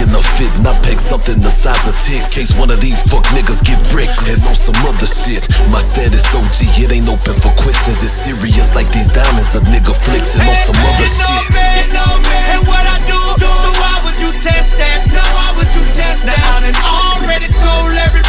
in the fit, and I pack something the size of ticks. Case one of these fuck niggas get reckless. And on some other shit, my status OG, it ain't open for questions. It's serious like these diamonds, a nigga flexing on some other shit. You know me, and what I do, so why would you test that? No, why would you test that? Now I done already told everybody